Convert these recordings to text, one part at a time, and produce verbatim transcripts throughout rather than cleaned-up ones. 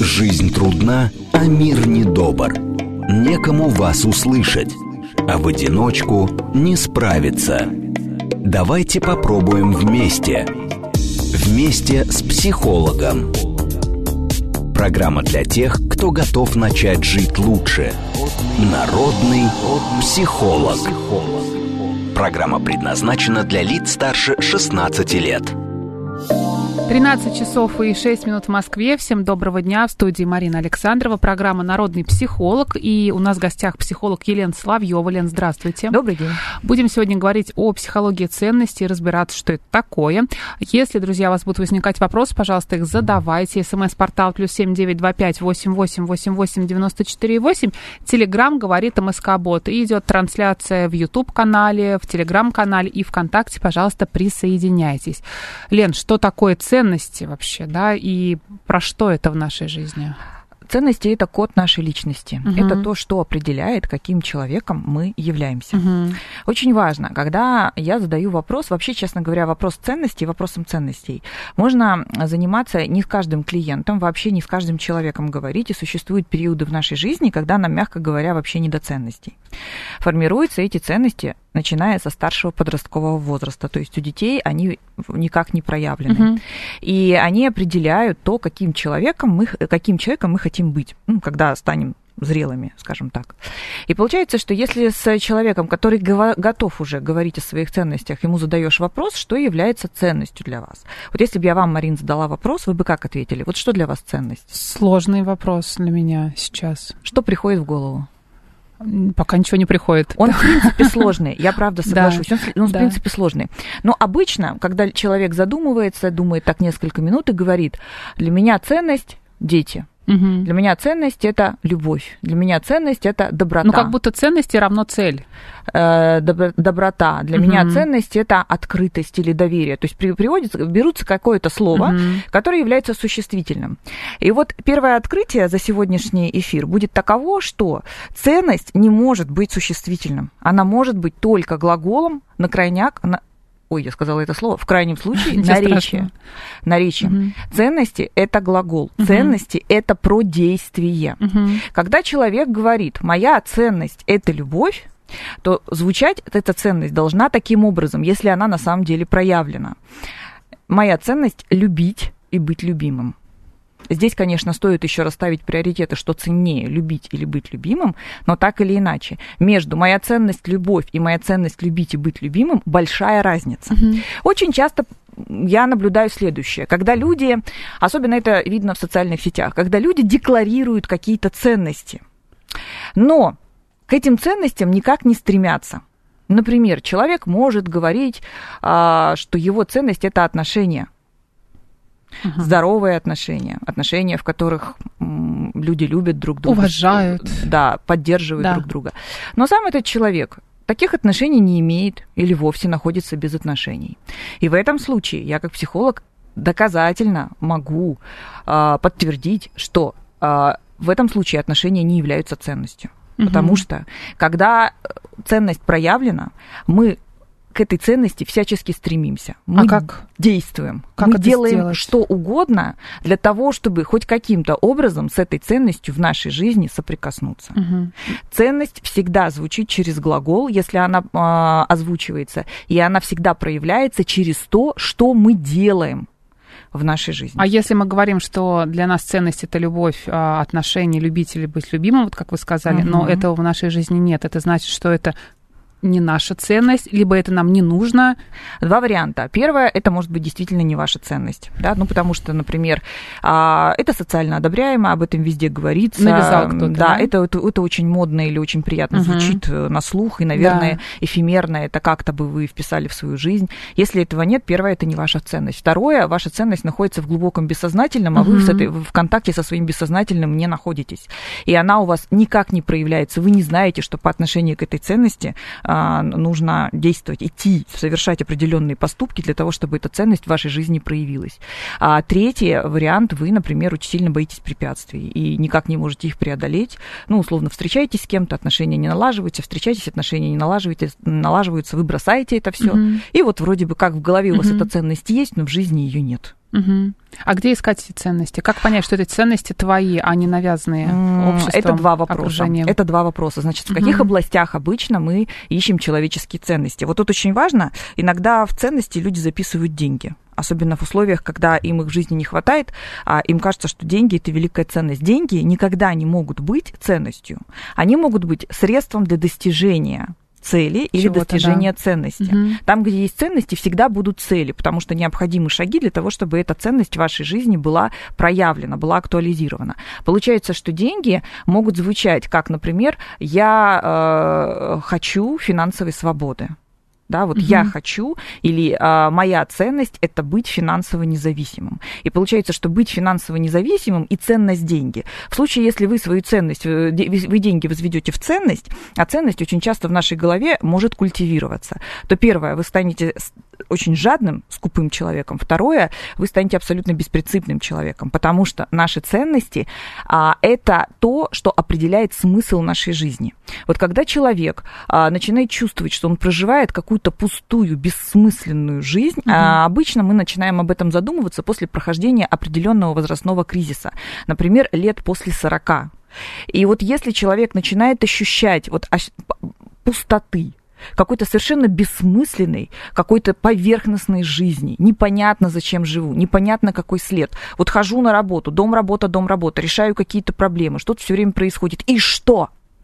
Жизнь трудна, а мир недобр. Некому вас услышать, а в одиночку не справиться. Давайте попробуем вместе. Вместе с психологом. Программа для тех, кто готов начать жить лучше. Народный психолог. Программа предназначена для лиц старше шестнадцати лет. тринадцать часов и шесть минут в Москве. Всем доброго дня. В студии Марина Александрова. Программа «Народный психолог». И у нас в гостях психолог Елена Соловьева. Лен, здравствуйте. Добрый день. Будем сегодня говорить о психологии ценностей и разбираться, что это такое. Если, друзья, у вас будут возникать вопросы, пожалуйста, их задавайте. СМС-портал плюс семь девять два пять восемь восемь восемь восемь девяносто четыре восемь. Телеграм говорит МСК-бот. И идет трансляция в YouTube-канале, в Телеграм-канале и ВКонтакте. Пожалуйста, присоединяйтесь. Лен, что такое ценности? Ценности вообще, да, и про что это в нашей жизни? Ценности – это код нашей личности. Угу. Это то, что определяет, каким человеком мы являемся. Угу. Очень важно, когда я задаю вопрос, вообще, честно говоря, вопрос ценностей, вопросом ценностей, можно заниматься не с каждым клиентом, вообще не с каждым человеком говорить, и существуют периоды в нашей жизни, когда нам, мягко говоря, вообще не до ценностей. Формируются эти ценности, начиная со старшего подросткового возраста. То есть у детей они никак не проявлены. Uh-huh. И они определяют то, каким человеком мы, каким человеком мы хотим быть, ну, когда станем зрелыми, скажем так. И получается, что если с человеком, который готов уже говорить о своих ценностях, ему задаешь вопрос, что является ценностью для вас. Вот если бы я вам, Марин, задала вопрос, вы бы как ответили? Вот что для вас ценность? Сложный вопрос для меня сейчас. Что приходит в голову? Пока ничего не приходит. Он, в принципе, сложный. Я, правда, соглашусь. Да. Он, он да. в принципе, сложный. Но обычно, когда человек задумывается, думает так несколько минут и говорит, для меня ценность – дети. Угу. Для меня ценность – это любовь. Для меня ценность – это доброта. Ну, как будто ценности равно цель. Э, добро, доброта. Для угу. меня ценность – это открытость или доверие. То есть при, приводится, берутся какое-то слово, угу. которое является существительным. И вот первое открытие за сегодняшний эфир будет таково, что ценность не может быть существительным. Она может быть только глаголом на крайняк, на, ой, я сказала это слово, в крайнем случае наречие. Наречие. Угу. Ценности – это глагол. Угу. Ценности – это про действие. Угу. Когда человек говорит, моя ценность – это любовь, то звучать эта ценность должна таким образом, если она на самом деле проявлена. Моя ценность – любить и быть любимым. Здесь, конечно, стоит еще расставить приоритеты, что ценнее, любить или быть любимым, но так или иначе. Между моя ценность – любовь и моя ценность – любить и быть любимым – большая разница. Mm-hmm. Очень часто я наблюдаю следующее. Когда люди, особенно это видно в социальных сетях, когда люди декларируют какие-то ценности, но к этим ценностям никак не стремятся. Например, человек может говорить, что его ценность – это отношения. Uh-huh. Здоровые отношения, отношения, в которых м, люди любят друг друга, уважают, да, поддерживают да. друг друга. Но сам этот человек таких отношений не имеет или вовсе находится без отношений. И в этом случае я, как психолог, доказательно могу а, подтвердить, что а, в этом случае отношения не являются ценностью. Uh-huh. Потому что, когда ценность проявлена, мы к этой ценности всячески стремимся. Мы а как? действуем. Как мы это делаем сделать? Что угодно для того, чтобы хоть каким-то образом с этой ценностью в нашей жизни соприкоснуться. Угу. Ценность всегда звучит через глагол, если она э, озвучивается, и она всегда проявляется через то, что мы делаем в нашей жизни. А если мы говорим, что для нас ценность – это любовь, отношения, любить или быть любимым, вот как вы сказали, угу. но этого в нашей жизни нет, это значит, что это не наша ценность, либо это нам не нужно? Два варианта. Первое, это может быть действительно не ваша ценность. Да? Ну, потому что, например, это социально одобряемо, об этом везде говорится. Навязал кто-то, да? Да, это, это, это очень модно или очень приятно угу. звучит на слух, и, наверное, да. эфемерно, это как-то бы вы вписали в свою жизнь. Если этого нет, первое, это не ваша ценность. Второе, ваша ценность находится в глубоком бессознательном, а угу. вы в, этой, в контакте со своим бессознательным не находитесь. И она у вас никак не проявляется. Вы не знаете, что по отношению к этой ценности нужно действовать, идти, совершать определенные поступки для того, чтобы эта ценность в вашей жизни проявилась. А третий вариант, вы, например, очень сильно боитесь препятствий и никак не можете их преодолеть. Ну, условно, встречаетесь с кем-то, отношения не налаживаются, встречаетесь, отношения не налаживаются, налаживаются, вы бросаете это все. Uh-huh. И вот вроде бы как в голове у вас uh-huh. эта ценность есть, но в жизни ее нет. Угу. А где искать эти ценности? Как понять, что эти ценности твои, а не навязанные обществом, Это два вопроса. окружением? Это два вопроса. Значит, в каких угу. областях обычно мы ищем человеческие ценности? Вот тут очень важно, иногда в ценности люди записывают деньги. Особенно в условиях, когда им их в жизни не хватает, а им кажется, что деньги – это великая ценность. Деньги никогда не могут быть ценностью. Они могут быть средством для достижения цели или чего-то, достижения да. ценности. Угу. Там, где есть ценности, всегда будут цели, потому что необходимы шаги для того, чтобы эта ценность в вашей жизни была проявлена, была актуализирована. Получается, что деньги могут звучать как, например, «я э, хочу финансовой свободы». Да, вот угу. я хочу, или а, моя ценность – это быть финансово независимым. И получается, что быть финансово независимым и ценность деньги. В случае, если вы свою ценность, вы деньги возведете в ценность, а ценность очень часто в нашей голове может культивироваться, то первое, вы станете очень жадным, скупым человеком. Второе, вы станете абсолютно беспринципным человеком, потому что наши ценности а, – это то, что определяет смысл нашей жизни. Вот когда человек а, начинает чувствовать, что он проживает какую-то пустую, бессмысленную жизнь, mm-hmm. а, обычно мы начинаем об этом задумываться после прохождения определенного возрастного кризиса, например, лет после сорока. И вот если человек начинает ощущать вот, пустоты, какой-то совершенно бессмысленной, какой-то поверхностной жизни. Непонятно, зачем живу, непонятно, какой след. Вот хожу на работу, дом, работа, дом, работа, решаю какие-то проблемы, что-то все время происходит. И что?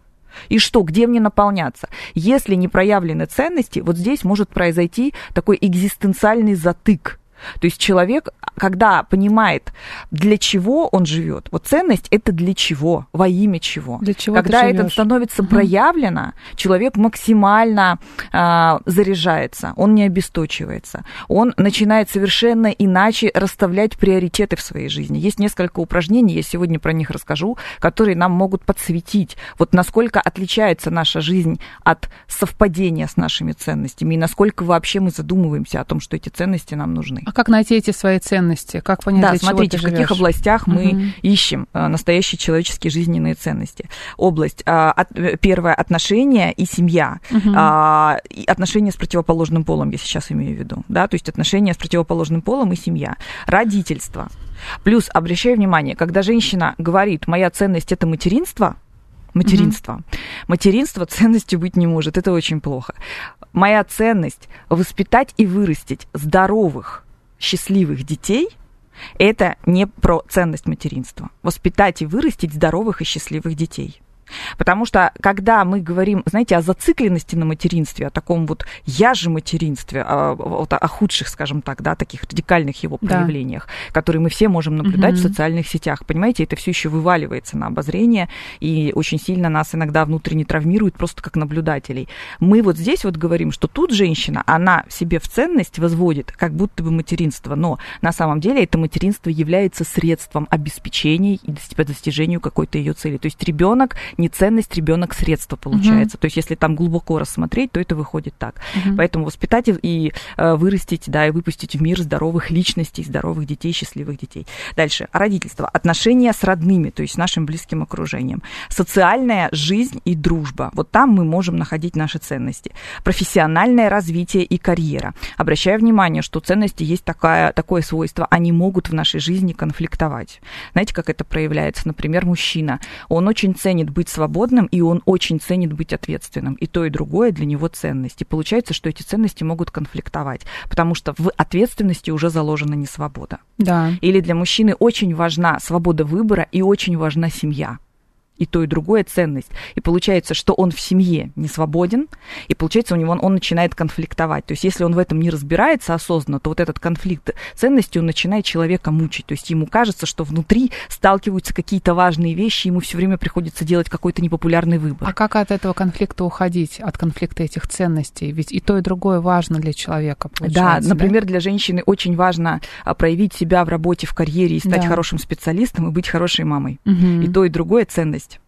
И что? Где мне наполняться? Если не проявлены ценности, вот здесь может произойти такой экзистенциальный затык. То есть человек, когда понимает, для чего он живет, вот ценность – это для чего, во имя чего. Для чего когда это становится угу. проявлено, человек максимально э, заряжается, он не обесточивается, он начинает совершенно иначе расставлять приоритеты в своей жизни. Есть несколько упражнений, я сегодня про них расскажу, которые нам могут подсветить, вот насколько отличается наша жизнь от совпадения с нашими ценностями и насколько вообще мы задумываемся о том, что эти ценности нам нужны. А как найти эти свои ценности? Как понять, да, для смотрите, чего ты в каких живешь? областях мы угу. ищем настоящие человеческие жизненные ценности. Область, первое, отношения и семья. Угу. Отношения с противоположным полом, я сейчас имею в виду. Да? То есть отношения с противоположным полом и семья. Родительство. Плюс, обращаю внимание, когда женщина говорит, моя ценность – это материнство, Материнство. Mm-hmm. Материнство ценностью быть не может. Это очень плохо. Моя ценность – воспитать и вырастить здоровых, счастливых детей – это не про ценность материнства. Воспитать и вырастить здоровых и счастливых детей. Потому что, когда мы говорим, знаете, о зацикленности на материнстве, о таком вот «я же материнстве», о, о, о худших, скажем так, да, таких радикальных его проявлениях, да. которые мы все можем наблюдать угу. в социальных сетях, понимаете, это все еще вываливается на обозрение и очень сильно нас иногда внутренне травмирует просто как наблюдателей. Мы вот здесь вот говорим, что тут женщина, она себе в ценность возводит как будто бы материнство, но на самом деле это материнство является средством обеспечения и по достижению какой-то ее цели. То есть ребенок не ценность, ребенок средство получается. Uh-huh. То есть, если там глубоко рассмотреть, то это выходит так. Uh-huh. Поэтому воспитать и э, вырастить, да, и выпустить в мир здоровых личностей, здоровых детей, счастливых детей. Дальше. Родительство. Отношения с родными, то есть с нашим близким окружением. Социальная жизнь и дружба. Вот там мы можем находить наши ценности. Профессиональное развитие и карьера. Обращаю внимание, что ценности есть такая, такое свойство, они могут в нашей жизни конфликтовать. Знаете, как это проявляется? Например, мужчина. Он очень ценит быть свободным, и он очень ценит быть ответственным. И то, и другое для него ценность. И получается, что эти ценности могут конфликтовать, потому что в ответственности уже заложена несвобода. Да. Или для мужчины очень важна свобода выбора и очень важна семья. И то, и другое ценность. И получается, что он в семье не свободен, и получается, у него он, он начинает конфликтовать. То есть, если он в этом не разбирается осознанно, то вот этот конфликт ценностей, он начинает человека мучить. То есть, ему кажется, что внутри сталкиваются какие-то важные вещи, ему все время приходится делать какой-то непопулярный выбор. А как от этого конфликта уходить, от конфликта этих ценностей? Ведь и то, и другое важно для человека, получается. Да, например, да? Для женщины очень важно проявить себя в работе, в карьере и стать да. хорошим специалистом и быть хорошей мамой. Угу. И то, и другое ценность.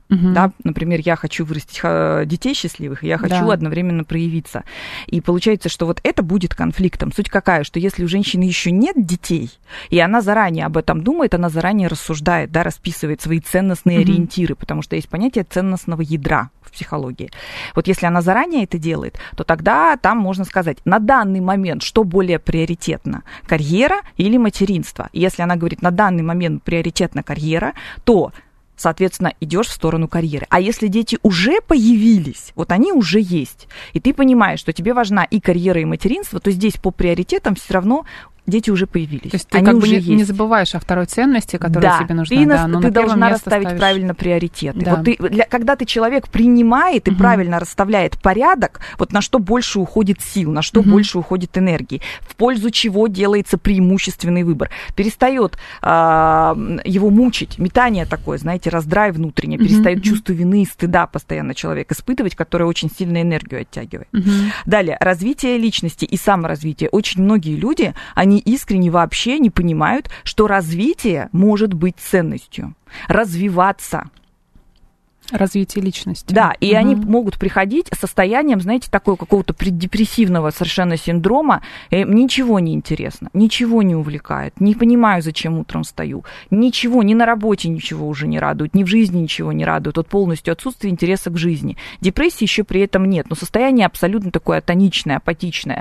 Угу. Да? Например, я хочу вырастить детей счастливых, и я хочу да. одновременно проявиться. И получается, что вот это будет конфликтом. Суть какая, что если у женщины еще нет детей, и она заранее об этом думает, она заранее рассуждает, да, расписывает свои ценностные угу. ориентиры, потому что есть понятие ценностного ядра в психологии. Вот если она заранее это делает, то тогда там можно сказать, на данный момент что более приоритетно, карьера или материнство? И если она говорит, на данный момент приоритетна карьера, то соответственно, идешь в сторону карьеры. А если дети уже появились, вот они уже есть, и ты понимаешь, что тебе важна и карьера, и материнство, то здесь по приоритетам все равно дети уже появились. То есть ты они как бы уже не, есть. не забываешь о второй ценности, которая да, тебе нужна. Ты, да, на, но ты на должна расставить ставишь... правильно приоритеты. Да. Вот ты, для, когда ты человек принимает и угу. правильно расставляет порядок, вот на что больше уходит сил, на что угу. больше уходит энергии, в пользу чего делается преимущественный выбор. Перестает а, его мучить, метание такое, знаете, раздрай внутреннее, угу. перестает угу. чувство вины и стыда постоянно человек испытывать, которое очень сильно энергию оттягивает. Угу. Далее, развитие личности и саморазвитие. Очень многие люди, они искренне вообще вообще не понимают, что развитие может быть ценностью. Развиваться. Развитие личности. Да, и угу. они могут приходить с состоянием, знаете, такого какого-то преддепрессивного совершенно синдрома. И ничего не интересно, ничего не увлекает, не понимаю, зачем утром встаю. Ничего, ни на работе ничего уже не радует, ни в жизни ничего не радует. Вот полностью отсутствие интереса к жизни. Депрессии еще при этом нет, но состояние абсолютно такое атоничное, апатичное.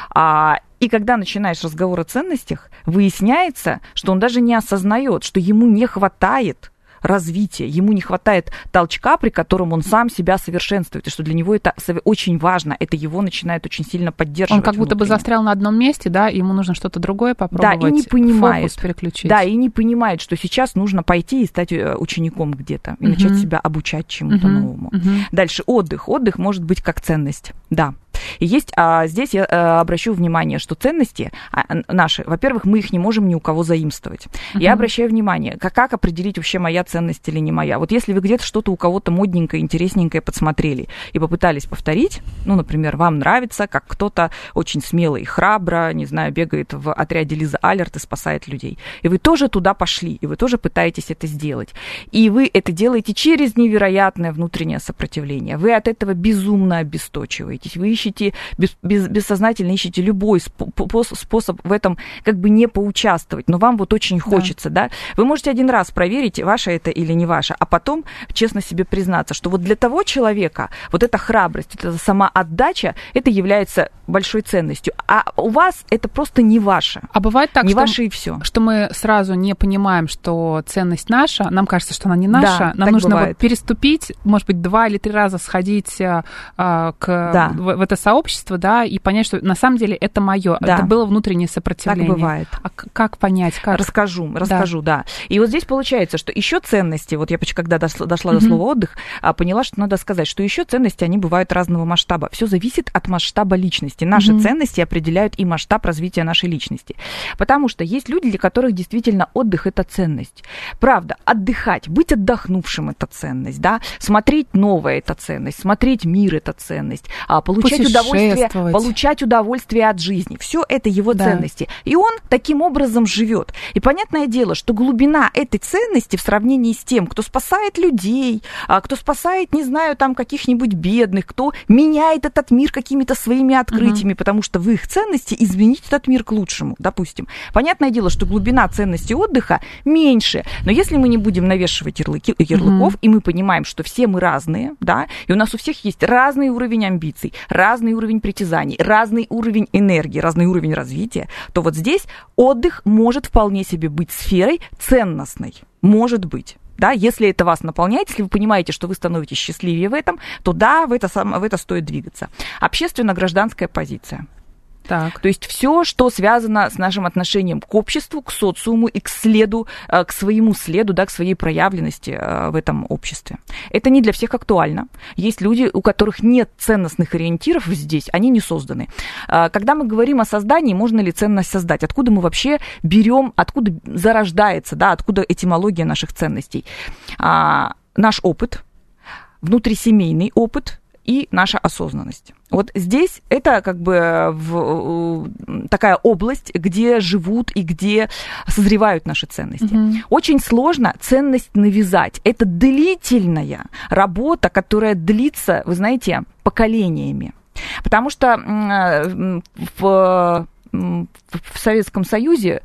А, и когда начинаешь разговор о ценностях, выясняется, что он даже не осознает, что ему не хватает развития, ему не хватает толчка, при котором он сам себя совершенствует, и что для него это очень важно, это его начинает очень сильно поддерживать. Он как будто внутренне. бы застрял на одном месте, да, и ему нужно что-то другое попробовать, да, и не понимает, фокус переключить. Да, и не понимает, что сейчас нужно пойти и стать учеником где-то, и uh-huh. начать себя обучать чему-то uh-huh. новому. Uh-huh. Дальше отдых. Отдых может быть как ценность, да. И есть, а, здесь я а, обращу внимание, что ценности а, наши, во-первых, мы их не можем ни у кого заимствовать. Uh-huh. Я обращаю внимание, как, как определить вообще моя ценность или не моя. Вот если вы где-то что-то у кого-то модненькое, интересненькое подсмотрели и попытались повторить, ну, например, вам нравится, как кто-то очень смело и храбро, не знаю, бегает в отряде Лиза Алерт и спасает людей. И вы тоже туда пошли, и вы тоже пытаетесь это сделать. И вы это делаете через невероятное внутреннее сопротивление. Вы от этого безумно обесточиваетесь. Вы ищете Без, без, бессознательно ищете любой способ в этом как бы не поучаствовать, но вам вот очень хочется, да. да? Вы можете один раз проверить, ваше это или не ваше, а потом честно себе признаться, что вот для того человека вот эта храбрость, вот эта самоотдача, это является большой ценностью, а у вас это просто не ваше. А бывает так, не что, ваше и все. Что мы сразу не понимаем, что ценность наша, нам кажется, что она не наша, да, нам нужно вот переступить, может быть, два или три раза сходить а, к, да. в, в это сообщество, да, и понять, что на самом деле это мое, да. это было внутреннее сопротивление. Так бывает. А как понять? Как? Расскажу, расскажу, да. да. И вот здесь получается, что еще ценности, вот я когда дошла, дошла mm-hmm. до слова отдых, поняла, что надо сказать, что еще ценности, они бывают разного масштаба. Все зависит от масштаба личности. Наши mm-hmm. ценности определяют и масштаб развития нашей личности. Потому что есть люди, для которых действительно отдых – это ценность. Правда, отдыхать, быть отдохнувшим – это ценность, да, смотреть новое – это ценность, смотреть мир – это ценность, получать удовольствие, получать удовольствие от жизни. Все это его да. ценности. И он таким образом живет. И понятное дело, что глубина этой ценности в сравнении с тем, кто спасает людей, кто спасает, не знаю, там каких-нибудь бедных, кто меняет этот мир какими-то своими открытиями, угу. потому что в их ценности изменить этот мир к лучшему, допустим. Понятное дело, что глубина ценности отдыха меньше. Но если мы не будем навешивать ярлыки, ярлыков, угу. и мы понимаем, что все мы разные, да, и у нас у всех есть разный уровень амбиций, разный уровень притязаний, разный уровень энергии, разный уровень развития, то вот здесь отдых может вполне себе быть сферой ценностной. Может быть. Да, если это вас наполняет, если вы понимаете, что вы становитесь счастливее в этом, то да, в это, в это стоит двигаться. Общественно-гражданская позиция. Так. То есть все, что связано с нашим отношением к обществу, к социуму и к следу, к своему следу, да, к своей проявленности в этом обществе. Это не для всех актуально. Есть люди, у которых нет ценностных ориентиров здесь, они не созданы. Когда мы говорим о создании, можно ли ценность создать? Откуда мы вообще берем, откуда зарождается, да, откуда этимология наших ценностей? Наш опыт, внутрисемейный опыт, и наша осознанность. Вот здесь это как бы в, такая область, где живут и где созревают наши ценности. Mm-hmm. Очень сложно ценность навязать. Это длительная работа, которая длится, вы знаете, поколениями. Потому что в, в Советском Союзе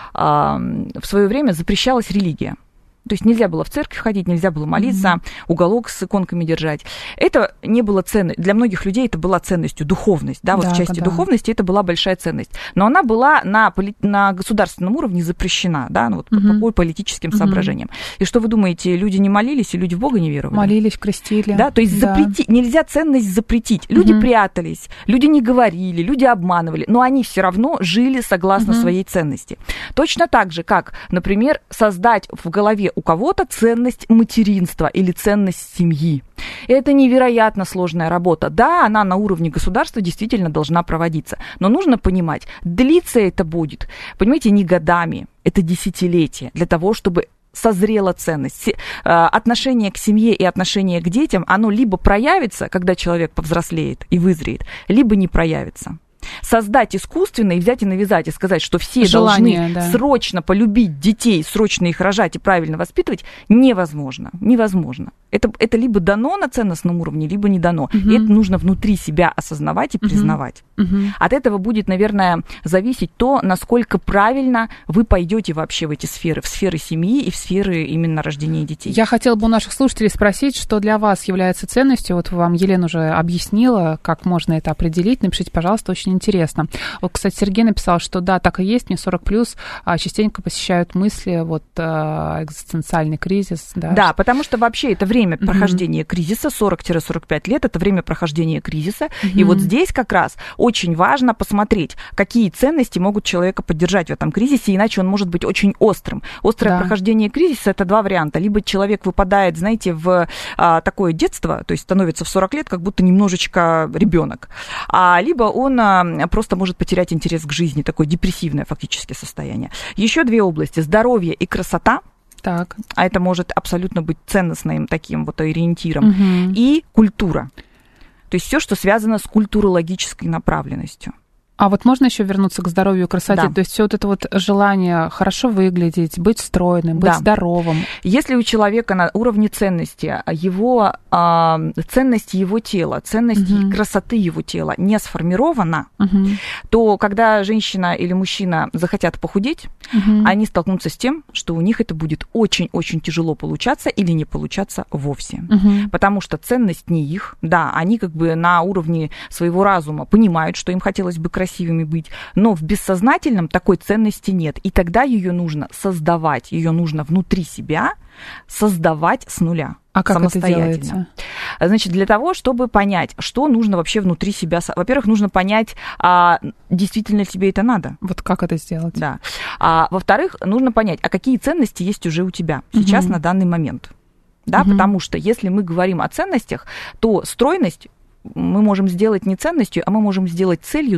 в свое время запрещалась религия. То есть нельзя было в церковь ходить, нельзя было молиться, mm-hmm. уголок с иконками держать. Это не было ценностью. Для многих людей это была ценностью, духовность. Да, вот да, в части да. духовности это была большая ценность. Но она была на, поли- на государственном уровне запрещена, да, ну, вот mm-hmm. по, по политическим mm-hmm. соображениям. И что вы думаете, люди не молились и люди в Бога не веровали? Молились, крестили. Да, то есть да. запретить, нельзя ценность запретить. Люди mm-hmm. прятались, люди не говорили, люди обманывали, но они все равно жили согласно mm-hmm. своей ценности. Точно так же, как, например, создать в голове у кого-то ценность материнства или ценность семьи. Это невероятно сложная работа. Да, она на уровне государства действительно должна проводиться. Но нужно понимать, длиться это будет, понимаете, не годами, это десятилетия для того, чтобы созрела ценность. Отношение к семье и отношение к детям, оно либо проявится, когда человек повзрослеет и вызреет, либо не проявится. Создать искусственно и взять и навязать, и сказать, что все Желание, должны да. срочно полюбить детей, срочно их рожать и правильно воспитывать, невозможно. Невозможно. Это, это либо дано на ценностном уровне, либо не дано. Угу. И это нужно внутри себя осознавать и признавать. Угу. От этого будет, наверное, зависеть то, насколько правильно вы пойдете вообще в эти сферы, в сферы семьи и в сферы именно рождения детей. Я хотела бы у наших слушателей спросить, что для вас является ценностью. Вот вам Елена уже объяснила, как можно это определить. Напишите, пожалуйста, очень интересно. Вот, кстати, Сергей написал, что да, так и есть, мне сорок плюс, частенько посещают мысли, вот, экзистенциальный кризис. Да, да, потому что вообще это время прохождения mm-hmm. кризиса, сорок-сорок пять лет, это время прохождения кризиса, mm-hmm. и вот здесь как раз очень важно посмотреть, какие ценности могут человека поддержать в этом кризисе, иначе он может быть очень острым. Острое да. прохождение кризиса – это два варианта. Либо человек выпадает, знаете, в а, такое детство, то есть становится в сорок лет, как будто немножечко ребенок, а, либо он а, просто может потерять интерес к жизни, такое депрессивное фактически состояние. Еще две области – здоровье и красота. Так. А это может абсолютно быть ценностным таким вот ориентиром. Угу. И культура. То есть все, что связано с культурологической направленностью. А вот можно еще вернуться к здоровью и красоте? Да. То есть все вот это вот желание хорошо выглядеть, быть стройным, быть да. здоровым. Если у человека на уровне ценности его э, ценность его тела, ценность угу. красоты его тела не сформирована, угу. то когда женщина или мужчина захотят похудеть, угу. они столкнутся с тем, что у них это будет очень-очень тяжело получаться или не получаться вовсе. Угу. Потому что ценность не их. Да, они как бы на уровне своего разума понимают, что им хотелось бы красивее, красивыми быть, но в бессознательном такой ценности нет. И тогда ее нужно создавать, ее нужно внутри себя создавать с нуля. А как самостоятельно. Это делается? Значит, для того, чтобы понять, что нужно вообще внутри себя. Во-первых, нужно понять, а действительно ли тебе это надо. Вот как это сделать? Да. А, во-вторых, нужно понять, а какие ценности есть уже у тебя сейчас угу. на данный момент. Да, угу. потому что если мы говорим о ценностях, то стройность мы можем сделать не ценностью, а мы можем сделать целью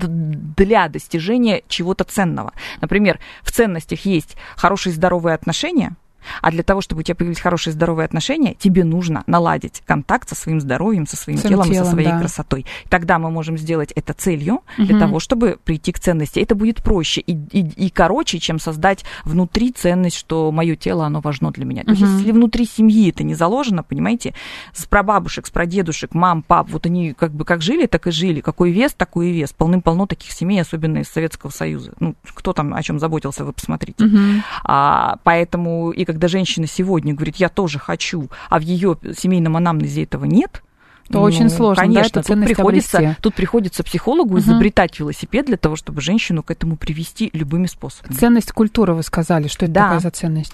для достижения чего-то ценного. Например, в ценностях есть хорошие здоровые отношения, а для того, чтобы у тебя появились хорошие здоровые отношения, тебе нужно наладить контакт со своим здоровьем, со своим, своим телом, телом, со своей да. красотой. Тогда мы можем сделать это целью для угу. того, чтобы прийти к ценности. Это будет проще и, и, и короче, чем создать внутри ценность, что мое тело, оно важно для меня. То угу. есть если внутри семьи это не заложено, понимаете, с прабабушек, с прадедушек, мам, пап, вот они как бы как жили, так и жили. Какой вес, такой и вес. Полным-полно таких семей, особенно из Советского Союза. Ну, кто там о чем заботился, вы посмотрите. Угу. А, поэтому и когда женщина сегодня говорит, я тоже хочу, а в ее семейном анамнезе этого нет, то ну, очень сложно, конечно, да, тут приходится, тут приходится психологу угу. изобретать велосипед для того, чтобы женщину к этому привести любыми способами. Ценность культуры, вы сказали, что это да. такая за ценность?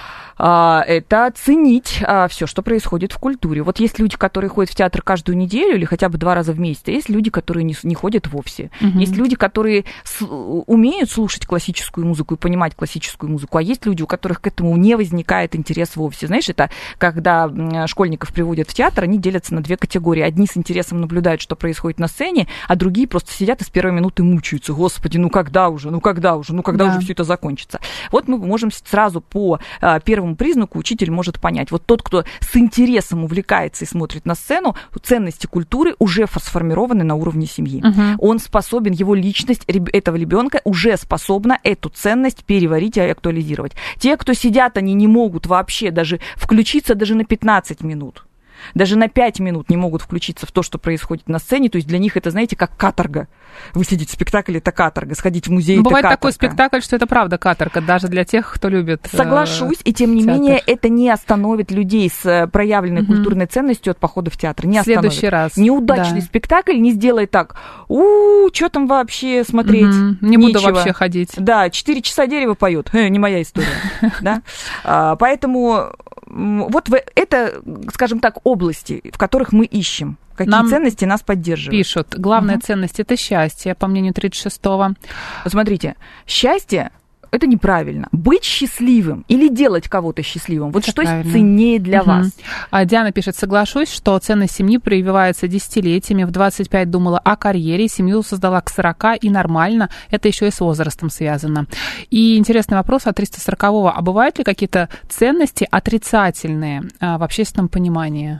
Это ценить все, что происходит в культуре. Вот есть люди, которые ходят в театр каждую неделю или хотя бы два раза в месяц, а есть люди, которые не, не ходят вовсе. Угу. Есть люди, которые с, умеют слушать классическую музыку и понимать классическую музыку, а есть люди, у которых к этому не возникает интерес вовсе. Знаешь, это когда школьников приводят в театр, они делятся на две категории. Одни с интересом наблюдают, что происходит на сцене, а другие просто сидят и с первой минуты мучаются. Господи, ну когда уже, ну когда уже, ну когда да. уже все это закончится. Вот мы можем сразу по первому первому признаку учитель может понять. Вот тот, кто с интересом увлекается и смотрит на сцену, ценности культуры уже сформированы на уровне семьи. Угу. Он способен, его личность этого ребенка уже способна эту ценность переварить и актуализировать. Те, кто сидят, они не могут вообще даже включиться даже на пятнадцать минут. Даже на пять минут не могут включиться в то, что происходит на сцене. То есть для них это, знаете, как каторга. Вы сидите в спектакле, это каторга. Сходить в музей, это бывает каторга. Такой спектакль, что это правда каторга, даже для тех, кто любит Соглашусь, и тем не театр. менее это не остановит людей с проявленной угу. культурной ценностью от похода в театр. Не в следующий остановит. раз. Неудачный да. спектакль не сделает так. У-у-у, что там вообще смотреть? Угу. Не буду вообще ходить. Да, четыре часа дерево поет. Э, не моя история. Да? Поэтому... Вот это, скажем так, области, в которых мы ищем. Какие нам ценности нас поддерживают. Пишут, главная угу. ценность – это счастье, по мнению тридцать шестого. Смотрите, счастье – это неправильно. Быть счастливым или делать кого-то счастливым. Вот это что правильно. Ценнее для угу. вас. А Диана пишет, соглашусь, что ценность семьи прививается десятилетиями. В двадцать пять думала о карьере, семью создала к сорока, и нормально. Это еще и с возрастом связано. И интересный вопрос от триста сорокового. А бывают ли какие-то ценности отрицательные а, в общественном понимании?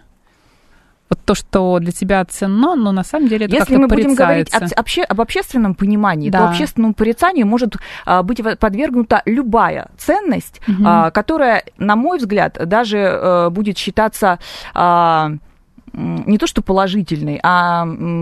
Вот то, что для тебя ценно, но на самом деле это Если как-то мы будем говорить порицается. об, обще, об общественном понимании, да. то общественному порицанию может а, быть подвергнута любая ценность, угу. а, которая, на мой взгляд, даже а, будет считаться а, не то что положительной, а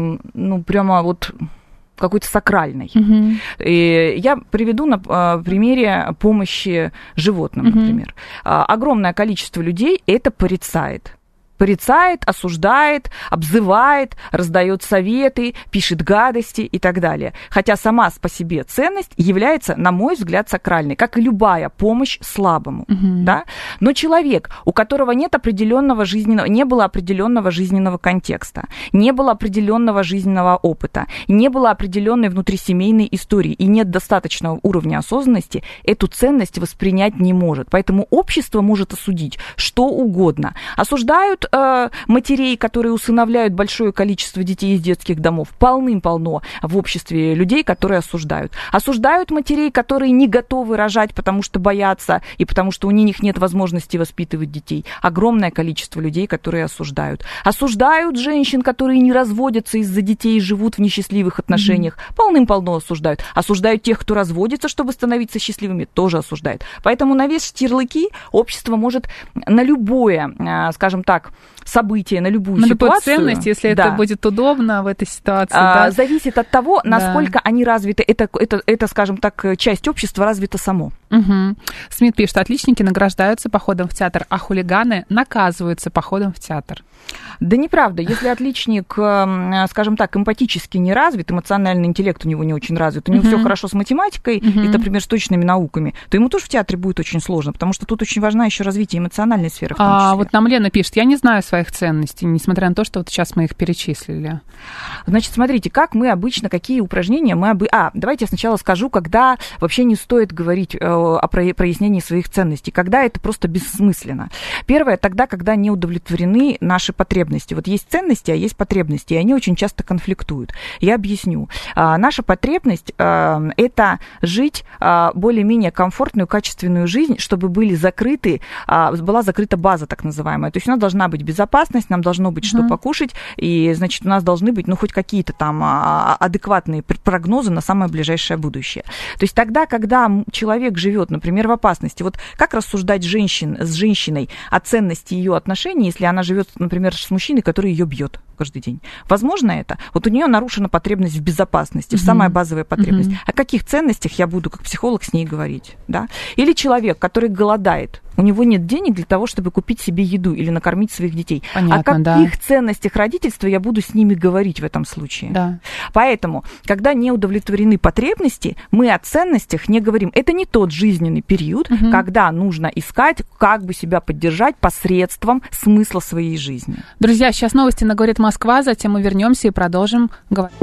ну прямо вот... какой-то сакральной. Uh-huh. И я приведу на а, примере помощи животным, uh-huh. например. А, огромное количество людей это порицает. Порицает, осуждает, обзывает, раздает советы, пишет гадости и так далее. Хотя сама по себе ценность является, на мой взгляд, сакральной, как и любая помощь слабому. Uh-huh. Да? Но человек, у которого нет определенного жизненного, не было определенного жизненного контекста, не было определенного жизненного опыта, не было определенной внутрисемейной истории и нет достаточного уровня осознанности, эту ценность воспринять не может. Поэтому общество может осудить что угодно. Осуждают матерей, которые усыновляют большое количество детей из детских домов. Полным-полно в обществе людей, которые осуждают. Осуждают матерей, которые не готовы рожать, потому что боятся и потому что у них нет возможности воспитывать детей. Огромное количество людей, которые осуждают. Осуждают женщин, которые не разводятся из-за детей и живут в несчастливых отношениях. Mm-hmm. Полным-полно осуждают. Осуждают тех, кто разводится, чтобы становиться счастливыми, тоже осуждают. Поэтому навесить ярлыки общество может на любое, скажем так, событие, на любую на ситуацию. Любую ценность, если да. это будет удобно в этой ситуации. А, да. Зависит от того, насколько да. они развиты. Это, это, это, скажем так, часть общества развита само. Угу. Смит пишет, отличники награждаются походом в театр, а хулиганы наказываются походом в театр. Да неправда. Если отличник, скажем так, эмпатически не развит, эмоциональный интеллект у него не очень развит, у него uh-huh. все хорошо с математикой uh-huh. и, например, с точными науками, то ему тоже в театре будет очень сложно, потому что тут очень важна еще развитие эмоциональной сферы в том числе. А вот нам Лена пишет, я не знаю своих ценностей, несмотря на то, что вот сейчас мы их перечислили. Значит, смотрите, как мы обычно, какие упражнения мы... Обы... А, давайте я сначала скажу, когда вообще не стоит говорить о прояснении своих ценностей, когда это просто бессмысленно. Первое, тогда, когда не удовлетворены наши потребности. Вот есть ценности, а есть потребности, и они очень часто конфликтуют. Я объясню. А, наша потребность а, – это жить а, более-менее комфортную, качественную жизнь, чтобы были закрыты, а, была закрыта база так называемая. То есть у нас должна быть безопасность, нам должно быть что mm-hmm. покушать, и, значит, у нас должны быть, ну, хоть какие-то там а, адекватные прогнозы на самое ближайшее будущее. То есть тогда, когда человек живет, например, в опасности, вот как рассуждать женщин, с женщиной о ценности ее отношений, если она живет, например, с мужчиной, который ее бьет каждый день. Возможно это? Вот у нее нарушена потребность в безопасности, mm-hmm. самая базовая потребность. Mm-hmm. О каких ценностях я буду как психолог с ней говорить? Да? Или человек, который голодает, у него нет денег для того, чтобы купить себе еду или накормить своих детей. Понятно, о каких да. ценностях родительства я буду с ними говорить в этом случае? Да. Поэтому, когда не удовлетворены потребности, мы о ценностях не говорим. Это не тот жизненный период, mm-hmm. когда нужно искать, как бы себя поддержать посредством смысла своей жизни. Друзья, сейчас новости на «Говорит Москва», затем мы вернемся и продолжим говорить.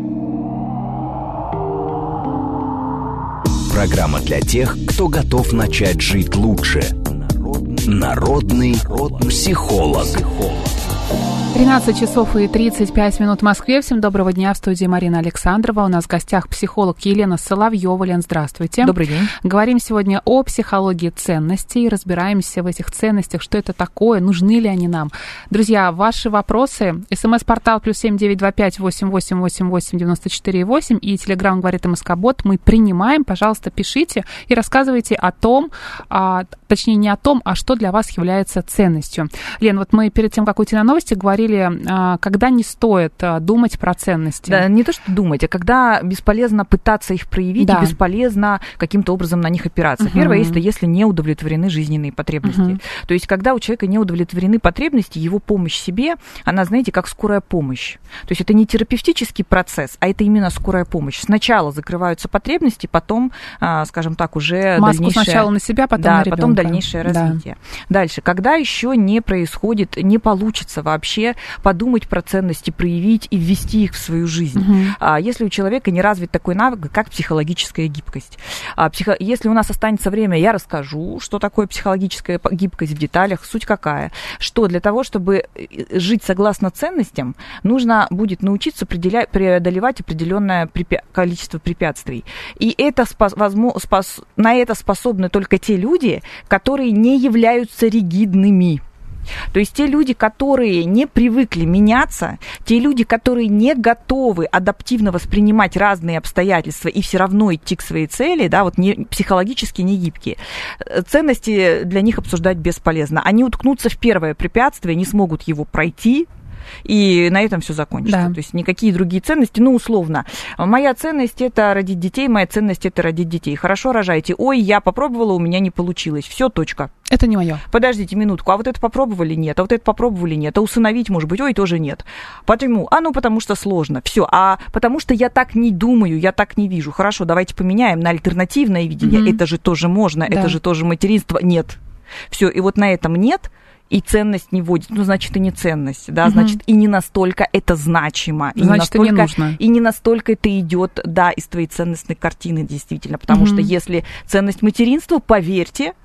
Программа для тех, кто готов начать жить лучше. Народный, Народный психолог. психолог. тринадцать часов и тридцать пять минут в Москве. Всем доброго дня. В студии Марина Александрова. У нас в гостях психолог Елена Соловьева. Лен, здравствуйте. Добрый день. Говорим сегодня о психологии ценностей. Разбираемся в этих ценностях, что это такое, нужны ли они нам. Друзья, ваши вопросы. СМС-портал плюс семь девять два пять восемь восемь восемь восемь девяносто четыре восемь и Телеграм говорит МСК-бот. Мы принимаем. Пожалуйста, пишите и рассказывайте о том, а, точнее не о том, а что для вас является ценностью. Лен, вот мы перед тем, как уйти на новости, говорили, когда не стоит думать про ценности. Да, не то, что думать, а когда бесполезно пытаться их проявить, да. и бесполезно каким-то образом на них опираться. Uh-huh. Первое, это если не удовлетворены жизненные потребности. Uh-huh. То есть, когда у человека не удовлетворены потребности, его помощь себе, она, знаете, как скорая помощь. То есть, это не терапевтический процесс, а это именно скорая помощь. Сначала закрываются потребности, потом, скажем так, уже маску дальнейшее... сначала на себя, потом да, на ребенка. Потом дальнейшее развитие. Да. Дальше, когда еще не происходит, не получится вообще подумать про ценности, проявить и ввести их в свою жизнь. Uh-huh. А если у человека не развит такой навык, как психологическая гибкость. А психо... Если у нас останется время, я расскажу, что такое психологическая гибкость в деталях, суть какая. Что для того, чтобы жить согласно ценностям, нужно будет научиться преодолевать определенное препя... количество препятствий. И это спас... возможно... спас... на это способны только те люди, которые не являются ригидными. То есть те люди, которые не привыкли меняться, те люди, которые не готовы адаптивно воспринимать разные обстоятельства и все равно идти к своей цели, да, вот не, психологически не гибкие, ценности для них обсуждать бесполезно. Они уткнутся в первое препятствие, не смогут его пройти, и на этом все закончится. Да. То есть никакие другие ценности, ну, условно. Моя ценность – это родить детей, моя ценность – это родить детей. Хорошо, рожайте. Ой, я попробовала, у меня не получилось. Все, точка. Это не мое. Подождите минутку, а вот это попробовали? Нет. А вот это попробовали? Нет. А усыновить, может быть? Ой, тоже нет. Почему? А ну, потому что сложно. Все. А потому что я так не думаю, я так не вижу. Хорошо, давайте поменяем на альтернативное видение. Mm-hmm. Это же тоже можно, да. Это же тоже материнство. Нет. Все. И вот на этом нет. И ценность не вводит, ну, значит, и не ценность, да, угу. значит, и не настолько это значимо. И значит, не настолько, и не нужно. И не настолько это идет, да, из твоей ценностной картины, действительно. Потому угу. что если ценность материнства, поверьте,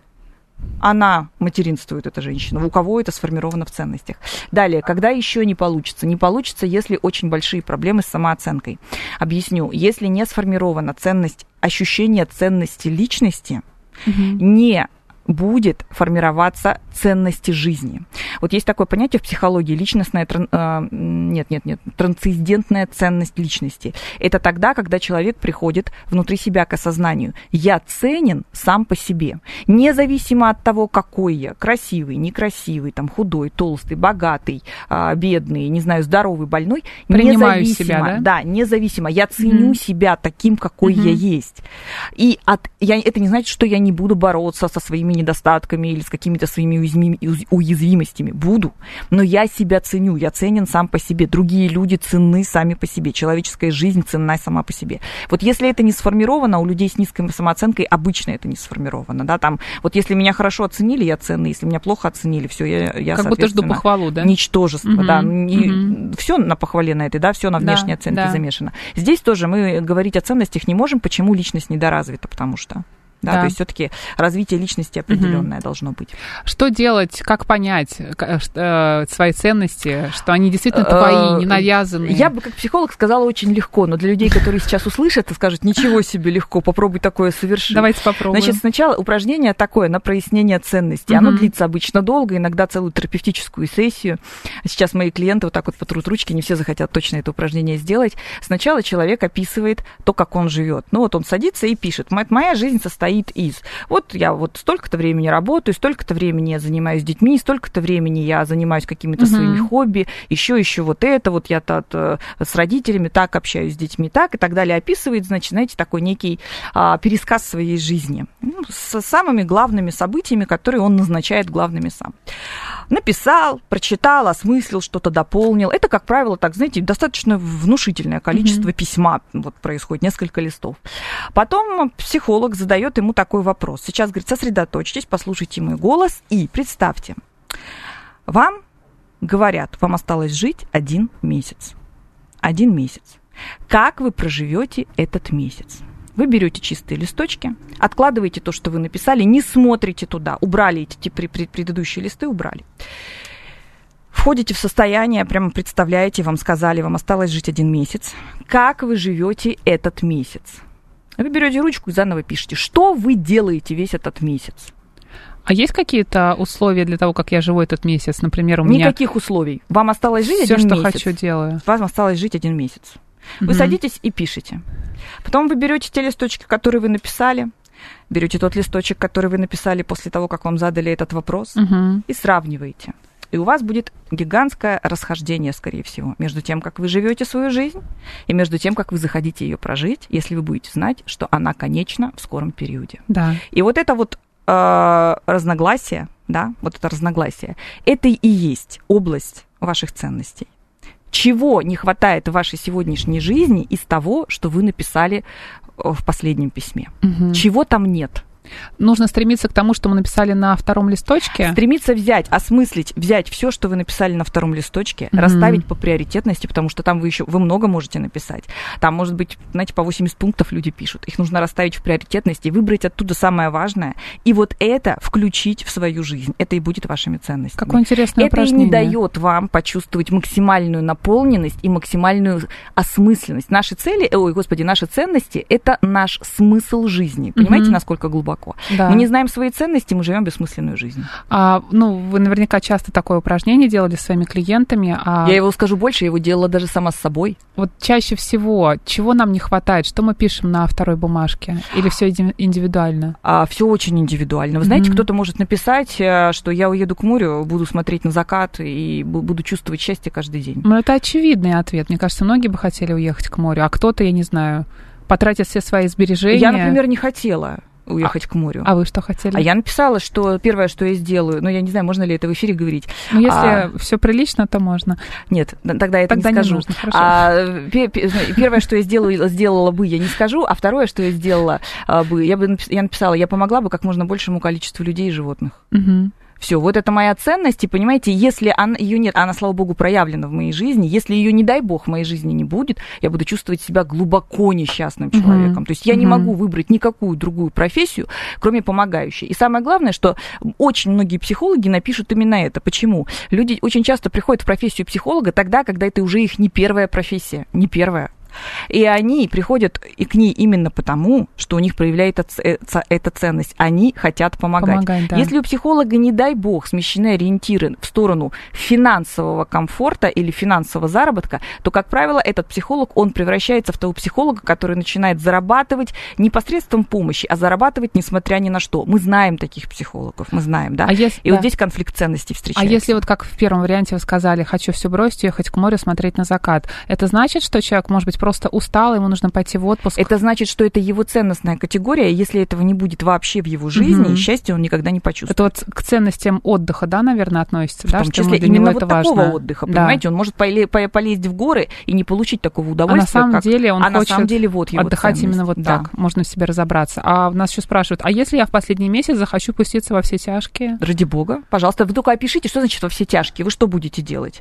она материнствует, эта женщина. У кого это сформировано в ценностях. Далее, когда еще не получится? Не получится, если очень большие проблемы с самооценкой. Объясню. Если не сформирована ценность, ощущение ценности личности, угу. не будет формироваться ценности жизни. Вот есть такое понятие в психологии личностная, э, нет, нет, нет, трансцендентная ценность личности. Это тогда, когда человек приходит внутри себя к осознанию. Я ценен сам по себе. Независимо от того, какой я. Красивый, некрасивый, там, худой, толстый, богатый, э, бедный, не знаю, здоровый, больной. Принимаю себя, да? Да, независимо. Я ценю mm-hmm. себя таким, какой mm-hmm. я есть. И от, я, это не значит, что я не буду бороться со своими недостатками или с какими-то своими уязвимостями. Буду. Но я себя ценю. Я ценен сам по себе. Другие люди ценны сами по себе. Человеческая жизнь ценна сама по себе. Вот если это не сформировано, у людей с низкой самооценкой обычно это не сформировано. Да? Там, вот если меня хорошо оценили, я ценный. Если меня плохо оценили, все, я, я как будто жду похвалу, да? Ничтожество, угу, да. Угу. Все на похвале на этой, да, все на внешней да, оценке да. замешано. Здесь тоже мы говорить о ценностях не можем. Почему личность недоразвита? Потому что Да, да, то есть все-таки развитие личности определенное угу. должно быть. Что делать, как понять э, свои ценности, что они действительно твои, не навязанные? Я бы как психолог сказала очень легко, но для людей, которые сейчас услышат и скажут, ничего себе легко, попробуй такое совершить. Давайте попробуем. Значит, сначала упражнение такое на прояснение ценностей. Угу. Оно длится обычно долго, иногда целую терапевтическую сессию. Сейчас мои клиенты вот так вот потрут ручки, не все захотят точно это упражнение сделать. Сначала человек описывает то, как он живет. Ну вот он садится и пишет, моя жизнь состоит из. Вот я вот столько-то времени работаю, столько-то времени я занимаюсь детьми, столько-то времени я занимаюсь какими-то uh-huh. своими хобби, еще, еще вот это, вот я так, с родителями так общаюсь с детьми, так и так далее. Описывает, значит, знаете, такой некий а, пересказ своей жизни. Ну, с самыми главными событиями, которые он назначает главными сам. Написал, прочитал, осмыслил, что-то дополнил. Это, как правило, так, знаете, достаточно внушительное количество mm-hmm. письма. Вот происходит несколько листов. Потом психолог задает ему такой вопрос. Сейчас, говорит, сосредоточьтесь, послушайте мой голос и представьте. Вам говорят, вам осталось жить один месяц. Один месяц. Как вы проживете этот месяц? Вы берете чистые листочки, откладываете то, что вы написали, не смотрите туда, убрали эти предыдущие листы, убрали. входите в состояние, прямо представляете, вам сказали, вам осталось жить один месяц. Как вы живете этот месяц? Вы берете ручку и заново пишете, что вы делаете весь этот месяц. А есть какие-то условия для того, как я живу этот месяц? Например, у меня... Никаких условий. Вам осталось жить Всё, один что месяц. хочу, делаю. Вам осталось жить один месяц. Вы Мгм. садитесь и пишете. Потом вы берете те листочки, которые вы написали, берете тот листочек, который вы написали после того, как вам задали этот вопрос, Мгм. и сравниваете. И у вас будет гигантское расхождение, скорее всего, между тем, как вы живете свою жизнь, и между тем, как вы захотите ее прожить, если вы будете знать, что она конечна в скором периоде. Да. И вот это вот э, разногласие, да, вот это разногласие, это и есть область ваших ценностей. Чего не хватает в вашей сегодняшней жизни из того, что вы написали в последнем письме? Мгм. Чего там нет? Нужно стремиться к тому, что мы написали на втором листочке. Стремиться взять, осмыслить, взять все, что вы написали на втором листочке, Мгм. расставить по приоритетности, потому что там вы еще вы много можете написать. Там, может быть, знаете, по восемьдесят пунктов люди пишут. Их нужно расставить в приоритетности, выбрать оттуда самое важное, и вот это включить в свою жизнь. Это и будет вашими ценностями. Какое интересное Это и упражнение. не дает вам почувствовать максимальную наполненность и максимальную осмысленность. Наши цели, ой, господи, наши ценности – это наш смысл жизни. Понимаете, Мгм. насколько глубоко? Да. Мы не знаем свои ценности, мы живем бессмысленную жизнь. А, ну, вы наверняка часто такое упражнение делали с своими клиентами. А Я его скажу больше, я его делала даже сама с собой. вот чаще всего, чего нам не хватает? Что мы пишем на второй бумажке? Или все индивидуально? А, все очень индивидуально. Вы знаете, Мгм. кто-то может написать, э, что я уеду к морю, буду смотреть на закат и бу- буду чувствовать счастье каждый день. Ну, это очевидный ответ. Мне кажется, многие бы хотели уехать к морю, а кто-то, я не знаю, потратит все свои сбережения. Я, например, не хотела уехать к морю. А вы что хотели? А я написала, что первое, что я сделаю, ну, я не знаю, можно ли это в эфире говорить. Ну, если А, все прилично, то можно. Нет, н- тогда я это Тогда не не скажу. нужно, хорошо. А, пе- пе- первое, что я сделала, сделала бы, я не скажу, а второе, что я сделала а, бы, я бы напис- я написала, я помогла бы как можно большему количеству людей и животных. Мгм. Все, вот это моя ценность, и понимаете, если она, ее нет, она, слава богу, проявлена в моей жизни, если ее, не дай бог, в моей жизни не будет, я буду чувствовать себя глубоко несчастным Мгм. человеком. То есть я не Мгм. могу выбрать никакую другую профессию, кроме помогающей. И самое главное, что очень многие психологи напишут именно это. Почему? Люди очень часто приходят в профессию психолога тогда, когда это уже их не первая профессия, не первая. И они приходят и к ней именно потому, что у них проявляется эта ценность. Они хотят помогать. Помогать, да. Если у психолога, не дай бог, смещены ориентиры в сторону финансового комфорта или финансового заработка, то, как правило, этот психолог, он превращается в того психолога, который начинает зарабатывать не посредством помощи, а зарабатывать несмотря ни на что. Мы знаем таких психологов, мы знаем, да? А если, И да. вот здесь конфликт ценностей А встречается. если вот как в первом варианте вы сказали, хочу все бросить, ехать к морю, смотреть на закат, это значит, что человек, может быть, просто устал, ему нужно пойти в отпуск? Это значит, что это его ценностная категория, и если этого не будет вообще в его жизни, Мгм. счастья он никогда не почувствует. Это вот к ценностям отдыха, да, наверное, относится, В да, том что ему числе для именно него вот это такого важно. отдыха, Да. понимаете, он может поле- по- полезть в горы и не получить такого А на удовольствия, самом как... деле он а на хочет самом деле вот его отдыхать ценность. именно вот Да. так, можно в себе разобраться. А нас еще спрашивают, а если я в последний месяц захочу пуститься во все тяжкие? Ради бога, пожалуйста, вы только опишите, что значит во все тяжкие, вы что будете делать?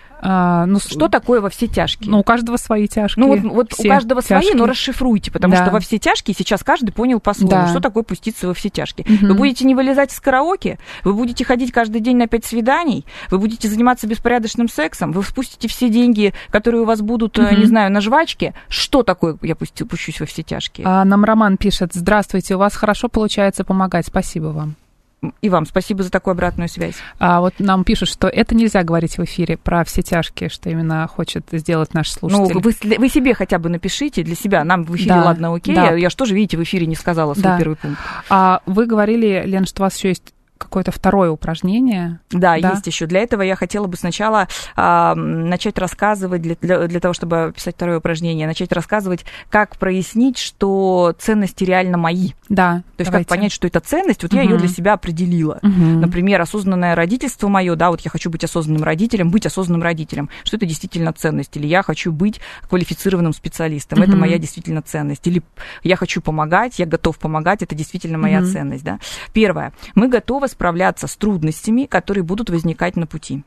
А, ну, Что такое во все тяжкие? Ну, у каждого свои тяжкие. Ну, вот, вот у все каждого свои, тяжкие. но расшифруйте, потому Да. что во все тяжкие сейчас каждый понял по-своему, Да. что такое пуститься во все тяжкие. Мгм. Вы будете не вылезать из караоке, вы будете ходить каждый день на пять свиданий, вы будете заниматься беспорядочным сексом, вы спустите все деньги, которые у вас будут, Мгм. не знаю, на жвачке. Что такое я пусти- пущусь во все тяжкие? А, нам Роман пишет, здравствуйте, у вас хорошо получается помогать, спасибо вам. И вам спасибо за такую обратную связь. А вот нам пишут, что это нельзя говорить в эфире про все тяжкие, что именно хочет сделать наш слушатель. Ну, вы, вы себе хотя бы напишите для себя. Нам в эфире, Да, ладно, окей. да. Я же тоже, видите, в эфире не сказала свой Да. первый пункт. А вы говорили, Лен, что у вас еще есть какое-то второе упражнение. Да, Да. есть еще. Для этого я хотела бы сначала а, начать рассказывать, для, для, для того, чтобы писать второе упражнение, начать рассказывать, как прояснить, что ценности реально мои. Да, То есть давайте. как понять, что это ценность, вот я Мгм. ее для себя определила. Мгм. Например, осознанное родительство мое, да, вот я хочу быть осознанным родителем, быть осознанным родителем, что это действительно ценность, или я хочу быть квалифицированным специалистом, это Мгм. моя действительно ценность, или я хочу помогать, я готов помогать, это действительно моя Мгм. ценность, да. Первое, мы готовы справляться с трудностями, которые будут возникать на пути.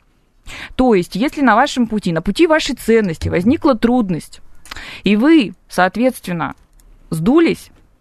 То есть, если на вашем пути, на пути вашей ценности возникла трудность, и вы, соответственно, сдулись,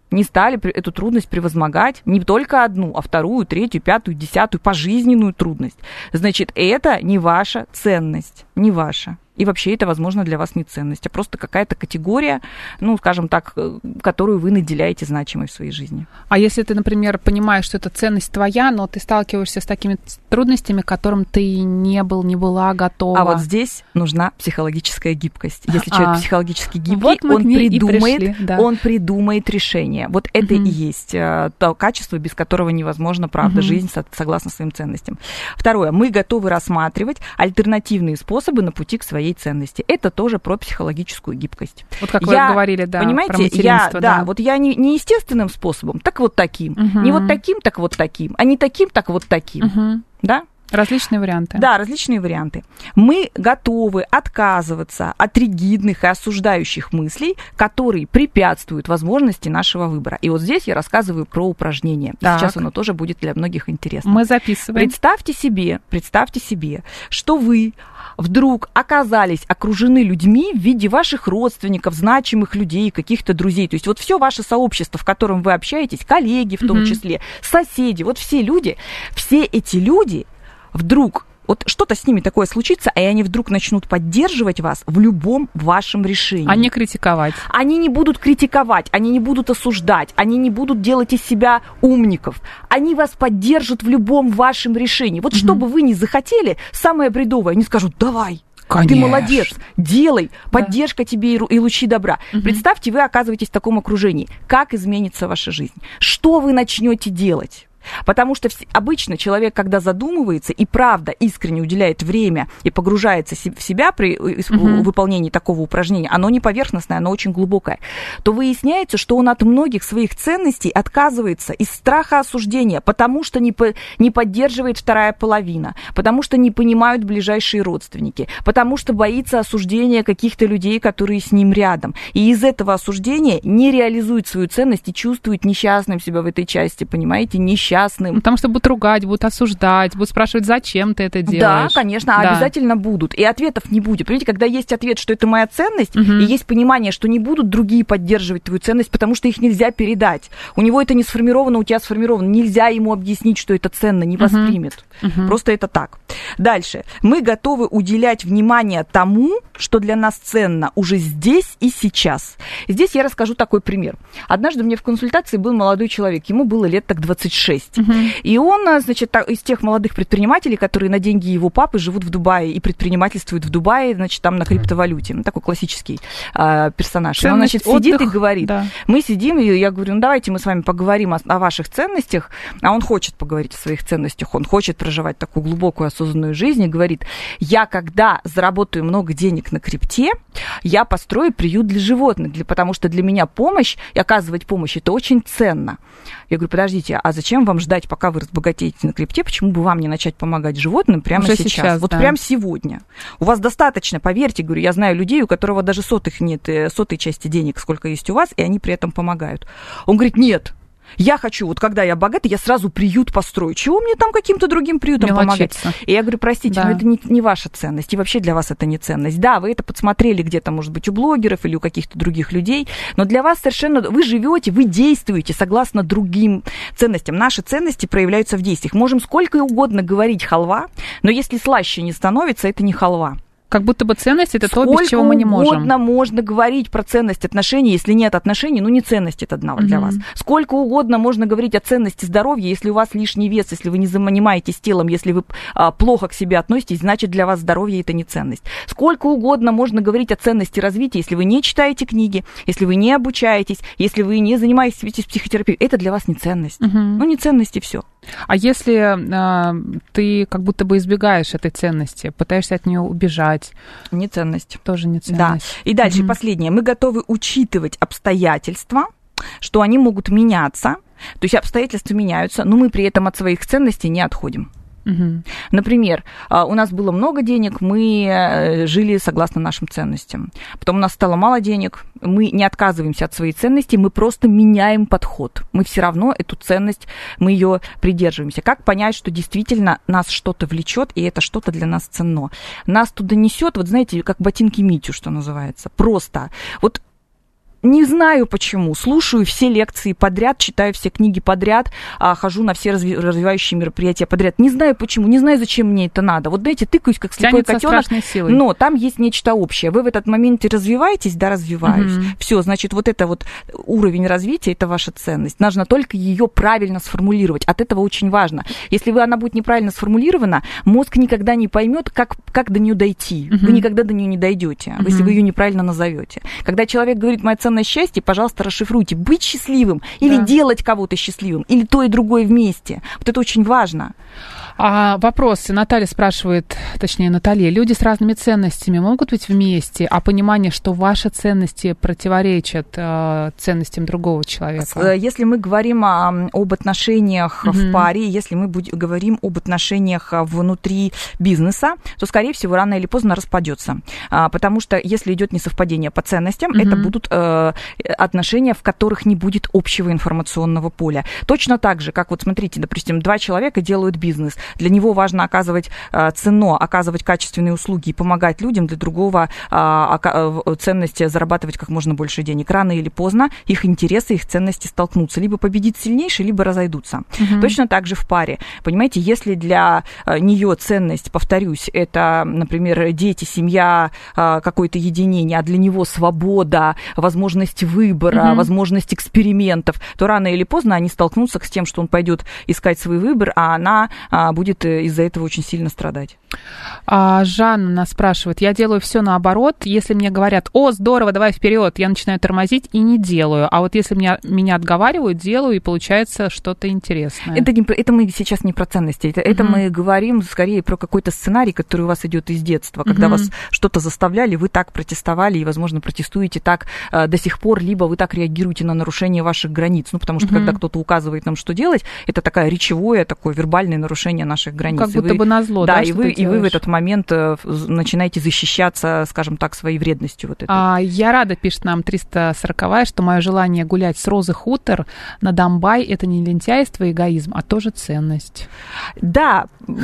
не стали эту трудность превозмогать, не только одну, а вторую, третью, пятую, десятую, пожизненную трудность, значит, это не ваша ценность, не ваша. И вообще это, возможно, для вас не ценность, а просто какая-то категория, ну, скажем так, которую вы наделяете значимой в своей жизни. А если ты, например, понимаешь, что это ценность твоя, но ты сталкиваешься с такими трудностями, к которым ты не был, не была готова? А вот здесь нужна психологическая гибкость. Если человек А, психологически гибкий, вот он, придумает, пришли, да. он придумает решение. Вот это угу. и есть то качество, без которого невозможно, правда, угу. жизнь согласно своим ценностям. Второе. Мы готовы рассматривать альтернативные способы на пути к своей ценности. Это тоже про психологическую гибкость. Вот как я, вы говорили, да, понимаете, про материнство. Я, да, да, вот я не, не естественным способом, так вот таким. Угу. Не вот таким, так вот таким. А не таким, так вот таким. Угу. Да? Различные варианты. Да, различные варианты. Мы готовы отказываться от ригидных и осуждающих мыслей, которые препятствуют возможности нашего выбора. И вот здесь я рассказываю про упражнение. Так. Сейчас оно тоже будет для многих интересно. Мы записываем. Представьте себе, представьте себе, что вы вдруг оказались окружены людьми в виде ваших родственников, значимых людей, каких-то друзей. То есть вот все ваше сообщество, в котором вы общаетесь, коллеги в том mm-hmm. числе, соседи, вот все люди, все эти люди вдруг, вот что-то с ними такое случится, и они вдруг начнут поддерживать вас в любом вашем решении. А не критиковать. Они не будут критиковать, они не будут осуждать, они не будут делать из себя умников. Они вас поддержат в любом вашем решении. Вот mm-hmm. что бы вы ни захотели, самое бредовое, они скажут: давай. Конечно. Ты молодец, делай, поддержка да. тебе и лучи добра. Угу. Представьте, вы оказываетесь в таком окружении. Как изменится ваша жизнь? Что вы начнете делать? Потому что обычно человек, когда задумывается и правда искренне уделяет время и погружается в себя при uh-huh. выполнении такого упражнения, оно не поверхностное, оно очень глубокое, то выясняется, что он от многих своих ценностей отказывается из страха осуждения, потому что не, по, не поддерживает вторая половина, потому что не понимают ближайшие родственники, потому что боится осуждения каких-то людей, которые с ним рядом. И из этого осуждения не реализует свою ценность и чувствует несчастным себя в этой части, понимаете, несчастным. Потому что будут ругать, будут осуждать, будут спрашивать, зачем ты это делаешь. Да, конечно, да. обязательно будут. И ответов не будет. Понимаете, когда есть ответ, что это моя ценность, угу. и есть понимание, что не будут другие поддерживать твою ценность, потому что их нельзя передать. У него это не сформировано, у тебя сформировано. Нельзя ему объяснить, что это ценно, не воспримет. Угу. Просто это так. Дальше. Мы готовы уделять внимание тому, что для нас ценно уже здесь и сейчас. Здесь я расскажу такой пример. Однажды у меня в консультации был молодой человек, ему было лет так двадцать шесть. Uh-huh. И он, значит, из тех молодых предпринимателей, которые на деньги его папы живут в Дубае и предпринимательствуют в Дубае, значит, там на криптовалюте. Ну, такой классический э, персонаж. И он, значит, сидит отдых, и говорит. Да. Мы сидим, и я говорю, ну, давайте мы с вами поговорим о, о ваших ценностях. А он хочет поговорить о своих ценностях, он хочет проживать такую глубокую осознанную жизнь и говорит: я, когда заработаю много денег на крипте, я построю приют для животных, для, потому что для меня помощь и оказывать помощь, это очень ценно. Я говорю, подождите, а зачем вам ждать, пока вы разбогатеете на крипте? Почему бы вам не начать помогать животным прямо Уже сейчас? сейчас вот да. прямо сегодня. У вас достаточно, поверьте, говорю, я знаю людей, у которых даже сотых нет, сотой части денег, сколько есть у вас, и они при этом помогают. Он говорит, нет. Я хочу, вот когда я богатый, я сразу приют построю. Чего мне там каким-то другим приютом Мелочиться. помогать? И я говорю, простите, да. но это не, не ваша ценность, и вообще для вас это не ценность. Да, вы это подсмотрели где-то, может быть, у блогеров или у каких-то других людей, но для вас совершенно... Вы живете, вы действуете согласно другим ценностям. Наши ценности проявляются в действиях. Можем сколько угодно говорить халва, но если слаще не становится, это не халва. Как будто бы ценность – это Сколько то, без чего мы не можем. Сколько угодно можно говорить про ценность отношений, если нет отношений, ну не ценность это одна для mm-hmm. вас. Сколько угодно можно говорить о ценности здоровья, если у вас лишний вес, если вы не занимаетесь телом, если вы а, плохо к себе относитесь, значит для вас здоровье это не ценность. Сколько угодно можно говорить о ценности развития, если вы не читаете книги, если вы не обучаетесь, если вы не занимаетесь психотерапией, это для вас не ценность. Mm-hmm. Ну не ценность и все. А если а, ты как будто бы избегаешь этой ценности, пытаешься от нее убежать? Не ценность. Тоже не ценность. Да. И дальше, угу. последнее. Мы готовы учитывать обстоятельства, что они могут меняться. То есть обстоятельства меняются, но мы при этом от своих ценностей не отходим. Угу. Например, у нас было много денег, мы жили согласно нашим ценностям. Потом у нас стало мало денег, мы не отказываемся от своей ценности, мы просто меняем подход. Мы все равно эту ценность, мы ее придерживаемся. Как понять, что действительно нас что-то влечет, и это что-то для нас ценно? Нас туда несет, вот знаете, как ботинки Митю, что называется. Просто вот Не знаю почему. Слушаю все лекции подряд, читаю все книги подряд, хожу на все развивающие мероприятия подряд. Не знаю почему, не знаю, зачем мне это надо. Вот, знаете, тыкаюсь, как слепой котенок. Но там есть нечто общее. Вы в этот момент развиваетесь, да, развиваюсь. Угу. Все, значит, вот это вот уровень развития, это ваша ценность. Нужно только ее правильно сформулировать. От этого очень важно. Если вы, она будет неправильно сформулирована, мозг никогда не поймет, как, как до нее дойти. Угу. Вы никогда до нее не дойдете, угу. если вы ее неправильно назовете. Когда человек говорит «моя ценность счастья», пожалуйста, расшифруйте. Быть счастливым или да. делать кого-то счастливым, или то и другое вместе. Вот это очень важно. А вопрос. Наталья спрашивает, точнее, Наталья, люди с разными ценностями могут быть вместе, а понимание, что ваши ценности противоречат э, ценностям другого человека? Если мы говорим о, об отношениях mm-hmm. в паре, если мы будем, говорим об отношениях внутри бизнеса, то, скорее всего, рано или поздно распадется. А, потому что если идет несовпадение по ценностям, mm-hmm. это будут э, отношения, в которых не будет общего информационного поля. Точно так же, как вот смотрите, допустим, два человека делают бизнес. Для него важно оказывать э, ценно, оказывать качественные услуги и помогать людям, для другого э, ценности зарабатывать как можно больше денег. Рано или поздно их интересы, их ценности столкнутся. Либо победит сильнейший, либо разойдутся. Угу. Точно так же в паре. Понимаете, если для нее ценность, повторюсь, это, например, дети, семья, э, какое-то единение, а для него свобода, возможность выбора, угу. возможность экспериментов, то рано или поздно они столкнутся с тем, что он пойдет искать свой выбор, а она э, будет из-за этого очень сильно страдать. А Жанна нас спрашивает, я делаю все наоборот, если мне говорят, о, здорово, давай вперед, я начинаю тормозить и не делаю, а вот если меня, меня отговаривают, делаю, и получается что-то интересное. Это, не, это мы сейчас не про ценности, это, mm-hmm. это мы говорим скорее про какой-то сценарий, который у вас идет из детства, когда mm-hmm. вас что-то заставляли, вы так протестовали и, возможно, протестуете так э, до сих пор, либо вы так реагируете на нарушение ваших границ, ну, потому что mm-hmm. когда кто-то указывает нам, что делать, это такое речевое, такое вербальное нарушение наших границ. Как будто вы, бы назло, да, да, и вы, и вы в этот момент начинаете защищаться, скажем так, своей вредностью. Вот этой. А, я рада, пишет нам триста сороковая, что мое желание гулять с Розы Хутор на Домбай – это не лентяйство и эгоизм, а тоже ценность. Да,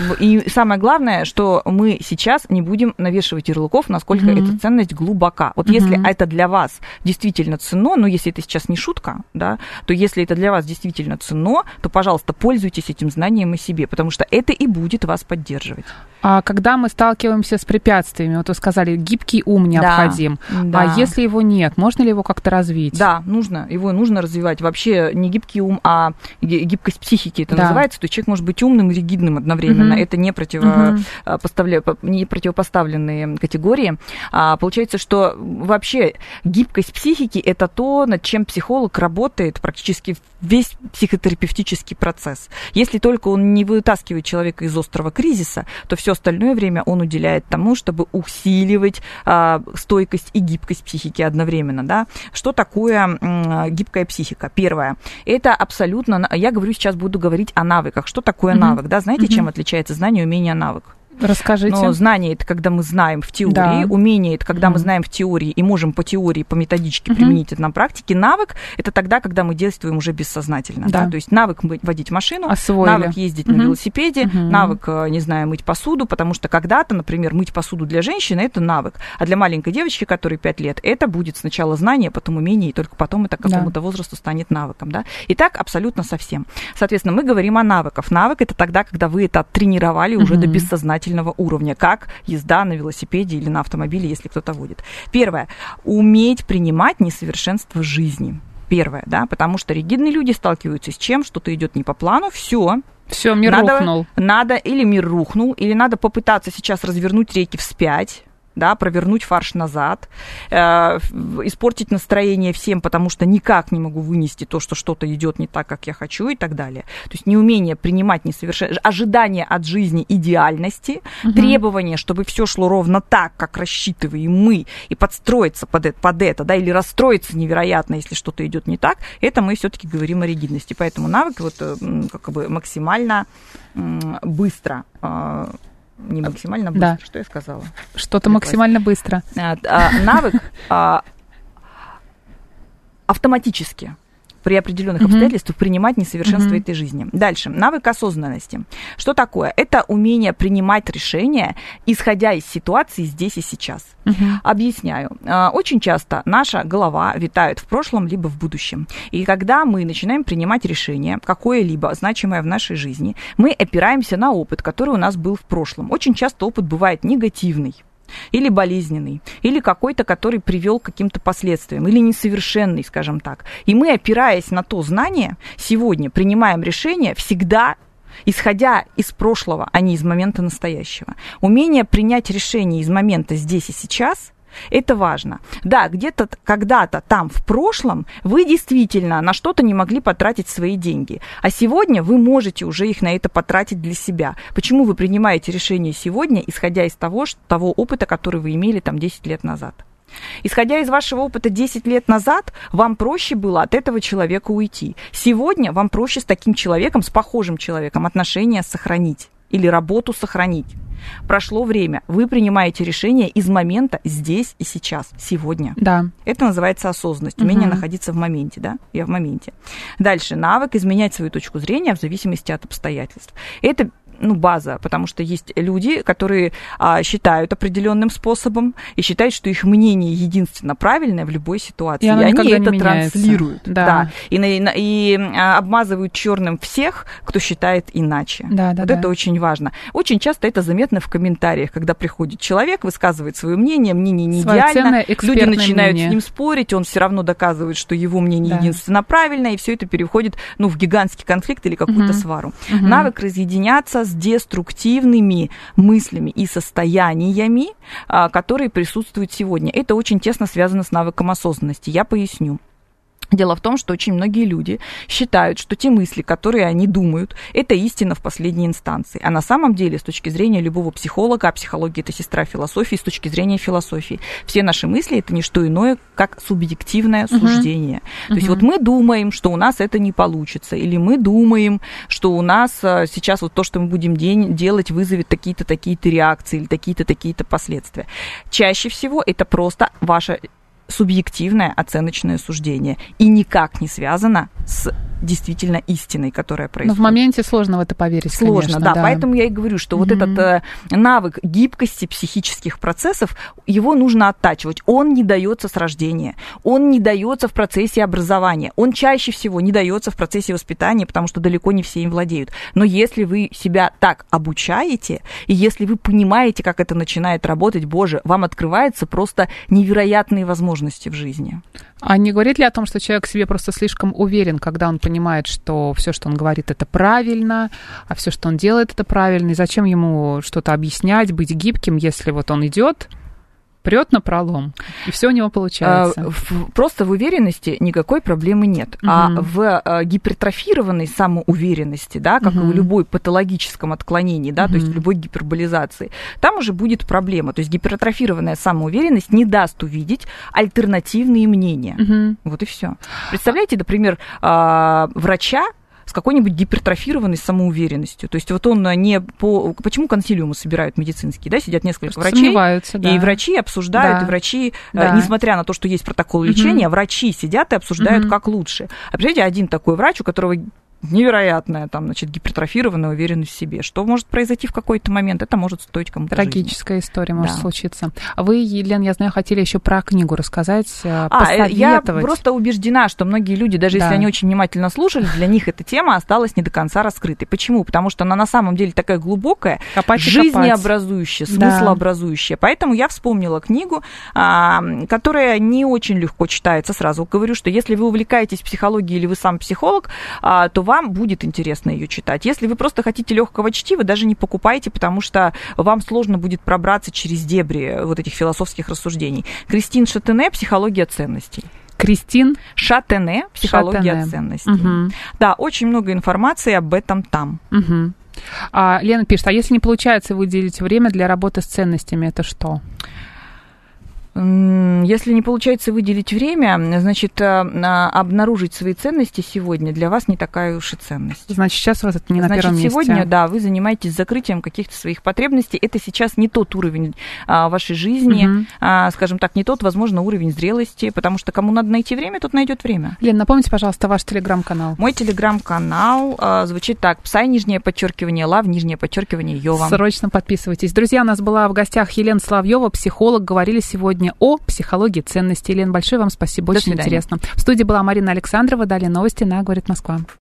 и самое главное, что мы сейчас не будем навешивать ярлыков, насколько mm-hmm. эта ценность глубока. Вот mm-hmm. если это для вас действительно ценно, но если это сейчас не шутка, да, то если это для вас действительно ценно, то, пожалуйста, пользуйтесь этим знанием о себе, потому что это и будет вас поддерживать. А когда мы сталкиваемся с препятствиями, вот вы сказали, гибкий ум необходим, да, а да. если его нет, можно ли его как-то развить? Да, нужно, его нужно развивать. Вообще не гибкий ум, а гибкость психики это да. называется, то есть человек может быть умным и ригидным одновременно, mm-hmm. это не, противопоставля... mm-hmm. не противопоставленные категории. А, получается, что вообще гибкость психики это то, над чем психолог работает практически весь психотерапевтический процесс. Если только он не вытаскивает человека из острого кризиса, то все остальное время он уделяет тому, чтобы усиливать а, стойкость и гибкость психики одновременно. Да? Что такое м, гибкая психика? Первое. Это абсолютно... Я говорю, сейчас буду говорить о навыках. Что такое mm-hmm. навык? Да? Знаете, mm-hmm. чем отличается знание, умение, навык? Расскажите. Но знание – это когда мы знаем в теории, да. умение – это когда mm-hmm. мы знаем в теории и можем по теории, по методичке mm-hmm. применить это на практике. Навык – это тогда, когда мы действуем уже бессознательно. Да. Да? То есть навык водить машину, освоили. Навык ездить mm-hmm. на велосипеде, mm-hmm. навык, не знаю, мыть посуду, потому что когда-то, например, мыть посуду для женщины – это навык, а для маленькой девочки, которой пять лет, это будет сначала знание, потом умение, и только потом это к какому-то да. возрасту станет навыком. Да? И так абсолютно со всем. Соответственно, мы говорим о навыках. Навык – это тогда, когда вы это тренировали уже mm-hmm. до бессознательного уровня, как езда на велосипеде или на автомобиле, если кто-то водит. Первое. Уметь принимать несовершенство жизни. Первое, да, потому что ригидные люди сталкиваются с чем? Что-то идет не по плану, все. Все, мир надо, рухнул. Надо, или мир рухнул, или надо попытаться сейчас развернуть реки вспять, да, провернуть фарш назад, э, испортить настроение всем, потому что никак не могу вынести то, что что-то идет не так, как я хочу, и так далее. То есть неумение принимать несовершенство, ожидание от жизни идеальности, угу. требование, чтобы все шло ровно так, как рассчитываем мы, и подстроиться под это, под это, да, или расстроиться невероятно, если что-то идет не так, это мы все-таки говорим о ригидности. Поэтому навык вот как бы максимально быстро Не максимально быстро, да. Что я сказала? Что-то максимально быстро. А, а, навык а, автоматически при определенных mm-hmm. обстоятельствах принимать несовершенство mm-hmm. этой жизни. Дальше. Навык осознанности. Что такое? Это умение принимать решения, исходя из ситуации здесь и сейчас. Mm-hmm. Объясняю. Очень часто наша голова витает в прошлом либо в будущем. И когда мы начинаем принимать решение, какое-либо значимое в нашей жизни, мы опираемся на опыт, который у нас был в прошлом. Очень часто опыт бывает негативный. Или болезненный, или какой-то, который привел к каким-то последствиям, или несовершенный, скажем так. И мы, опираясь на то знание, сегодня принимаем решение всегда, исходя из прошлого, а не из момента настоящего. Умение принять решение из момента здесь и сейчас – это важно. Да, где-то, когда-то там в прошлом вы действительно на что-то не могли потратить свои деньги. А сегодня вы можете уже их на это потратить для себя. Почему вы принимаете решение сегодня, исходя из того, что, того опыта, который вы имели там десять лет назад? Исходя из вашего опыта десять лет назад, вам проще было от этого человека уйти. Сегодня вам проще с таким человеком, с похожим человеком отношения сохранить или работу сохранить. Прошло время, вы принимаете решение из момента здесь и сейчас, сегодня. Да. Это называется осознанность, умение угу. находиться в моменте, да, я в моменте. Дальше, навык изменять свою точку зрения в зависимости от обстоятельств. Это ну, база, потому что есть люди, которые а, считают определенным способом и считают, что их мнение единственно правильное в любой ситуации. И, и они это меняется. Транслируют. Да. Да. И, и, и обмазывают черным всех, кто считает иначе. Да, да, вот да. это очень важно. Очень часто это заметно в комментариях, когда приходит человек, высказывает свое мнение, мнение не Своё идеально, люди начинают мнение. с ним спорить, он все равно доказывает, что его мнение да. единственно правильное, и все это переходит ну, в гигантский конфликт или какую-то угу. свару. Угу. Навык разъединяться с деструктивными мыслями и состояниями, которые присутствуют сегодня. Это очень тесно связано с навыком осознанности. Я поясню. Дело в том, что очень многие люди считают, что те мысли, которые они думают, это истина в последней инстанции. А на самом деле, с точки зрения любого психолога, а психология – это сестра философии, с точки зрения философии, все наши мысли – это не что иное, как субъективное uh-huh. суждение. Uh-huh. То есть вот мы думаем, что у нас это не получится, или мы думаем, что у нас сейчас вот то, что мы будем делать, вызовет такие-то, такие-то реакции или такие-то, такие-то последствия. Чаще всего это просто ваше субъективное оценочное суждение и никак не связано с действительно истиной, которая происходит. Но в моменте сложно в это поверить, Сложно, конечно, да, да. Поэтому я и говорю, что mm-hmm. вот этот э, навык гибкости психических процессов, его нужно оттачивать. Он не дается с рождения, он не дается в процессе образования, он чаще всего не дается в процессе воспитания, потому что далеко не все им владеют. Но если вы себя так обучаете, и если вы понимаете, как это начинает работать, боже, вам открываются просто невероятные возможности в жизни. А не говорит ли о том, что человек в себе просто слишком уверен, когда он понимает, что все, что он говорит, это правильно, а все, что он делает, это правильно, и зачем ему что-то объяснять, быть гибким, если вот он идет, прет на пролом, и все у него получается. Просто в уверенности никакой проблемы нет. Угу. А в гипертрофированной самоуверенности, да, как угу. и в любой патологическом отклонении, да, угу. то есть в любой гиперболизации, там уже будет проблема. То есть гипертрофированная самоуверенность не даст увидеть альтернативные мнения. Угу. Вот и все. Представляете, например, врача с какой-нибудь гипертрофированной самоуверенностью. То есть вот он не по... Почему консилиумы собирают медицинские, да, сидят несколько Просто врачей, да. и врачи обсуждают, да. и врачи, да. несмотря на то, что есть протокол лечения, угу. врачи сидят и обсуждают, угу. как лучше. А представляете, один такой врач, у которого невероятная, там, значит, гипертрофированная уверенность в себе. Что может произойти в какой-то момент? Это может стоить кому-то Трагическая жизни. история может да. случиться. А вы, Елена, я знаю, хотели еще про книгу рассказать, а, посоветовать. Я просто убеждена, что многие люди, даже да. если они очень внимательно слушали, для них эта тема осталась не до конца раскрытой. Почему? Потому что она на самом деле такая глубокая, копать жизнеобразующая, копать. смыслообразующая. Да. Поэтому я вспомнила книгу, которая не очень легко читается. Сразу говорю, что если вы увлекаетесь психологией или вы сам психолог, то вам вам будет интересно ее читать. Если вы просто хотите легкого чтива, даже не покупайте, потому что вам сложно будет пробраться через дебри вот этих философских рассуждений. Кристин Шатене «Психология ценностей». Кристин Шатене «Психология Шатене. ценностей». Угу. Да, очень много информации об этом там. Угу. А, Лена пишет, а если не получается выделить время для работы с ценностями, это что? Если не получается выделить время, значит, обнаружить свои ценности сегодня для вас не такая уж и ценность. Значит, сейчас у вас это не на значит, первом месте. Сегодня, да, вы занимаетесь закрытием каких-то своих потребностей. Это сейчас не тот уровень а, вашей жизни, угу. а, скажем так, не тот, возможно, уровень зрелости, потому что кому надо найти время, тот найдет время. Лен, напомните, пожалуйста, ваш телеграм-канал. Мой телеграм-канал а, звучит так: псай, нижнее подчеркивание, лав, нижнее подчеркивание, Йова. Срочно подписывайтесь. Друзья, у нас была в гостях Елена Соловьева, психолог. Говорили сегодня о психологии ценностей. Елена, большое вам спасибо, очень интересно. В студии была Марина Александрова. Далее новости на «Говорит Москва».